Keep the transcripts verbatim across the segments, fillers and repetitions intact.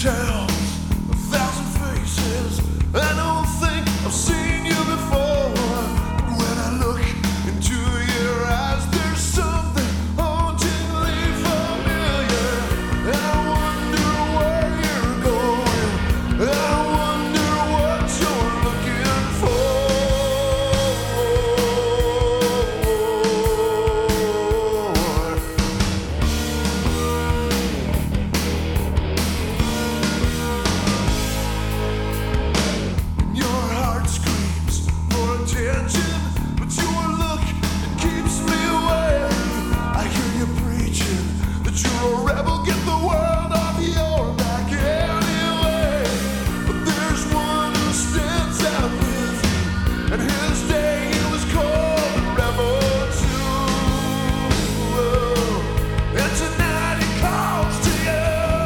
tell a thousand faces. I don't think I've seen you before. When I look into your eyes, there's something hauntingly familiar. And I wonder where you're going. And I wonder what you're looking for. Your heart screams for attention, but your look, it keeps me away. I hear you preaching that you're a rebel, get the world off your back anyway. But there's one who stands out with you, and his day he was called a rebel too. And tonight he calls to you.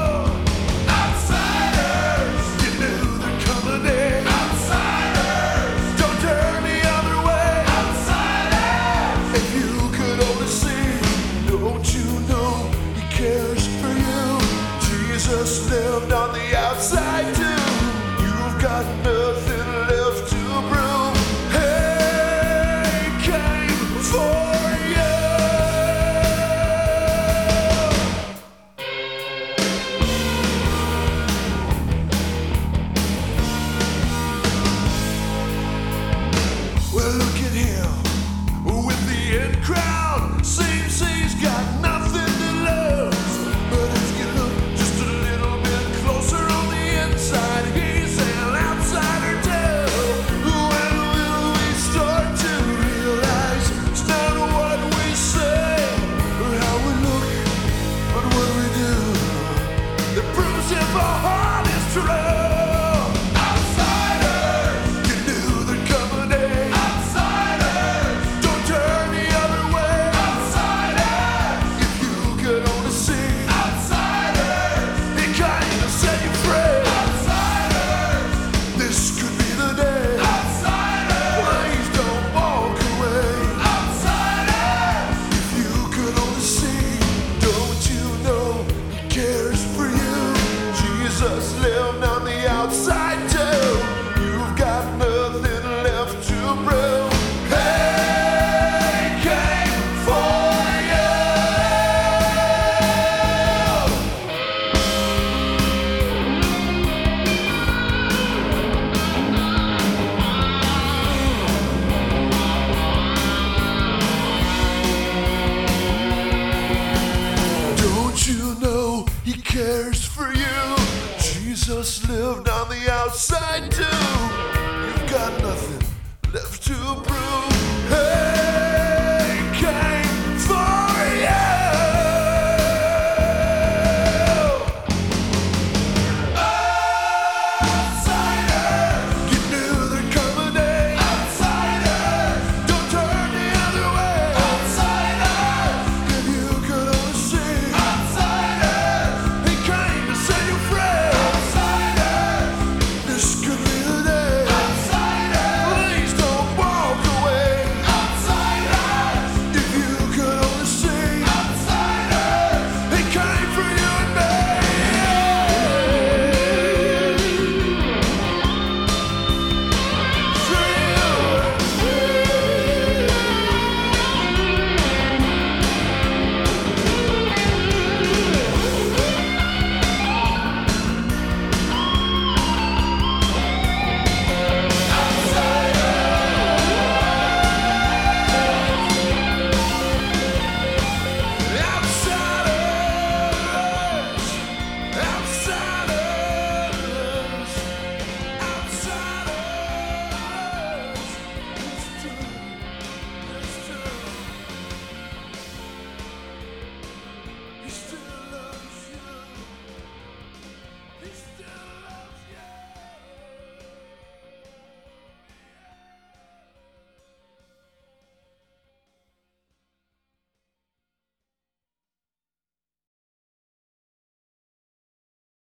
Outsiders, you knew there'd come a day. Outsiders, don't turn the other way. Outsiders, if you could only see, don't you know he cares for you? Jesus lived on the outside too. You've got nothing left to prove. He came for you. Well, look at him with the in crowd. Seems he's got nothing to lose. But if you look just a little bit closer on the inside, he's an outsider too. When will we start to realize it's not what we say or how we look, but what we do that proves if our heart is true? Outsiders, you knew there'd come a day. Outsiders, don't turn the other way. Outsiders, if you could only see. Outsiders, he kind of set you free. Outsiders, this could be the day. Outsiders, please don't walk away. Outsiders, if you could only see, don't you know he cares for you? Jesus lived on the outside too. You've got nothing left to prove. He came for you. Don't you know he cares for you? Jesus lived on the outside too. You've got nothing left to prove. Hey!